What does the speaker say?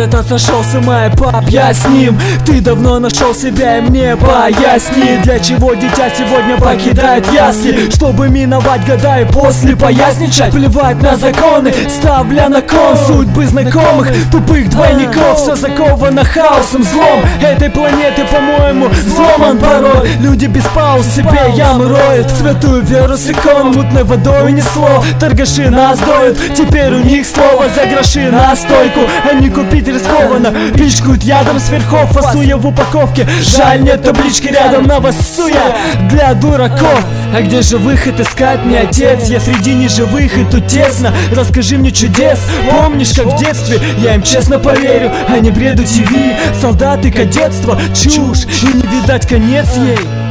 этот сошел с ума, и пап, я с ним. Ты давно нашел себя, и мне поясни, для чего дитя сегодня покидает ясли, чтобы миновать года и после поясничать. Плевать на законы, ставля на кон судьбы знакомых тупых двойников. Все заковано хаосом, злом этой планеты, по-моему, взломан порой. Люди без пауз себе ямы роют, святую веру с икон мутной водой несло. Торгаши нас доют, теперь у них слово за гроши на стойку. Они купить рискованно, пичкают ядом с верхов, фасуя в упаковке. Жаль, нет таблички рядом на вас суя для дураков. А где же выход искать мне, отец? Я среди неживых и тут тесно. Расскажи мне чудес, помнишь, как в детстве? Я им честно поверю, а не бреду ТВ. Солдаты, кадетство, чушь, и не видать конец ей.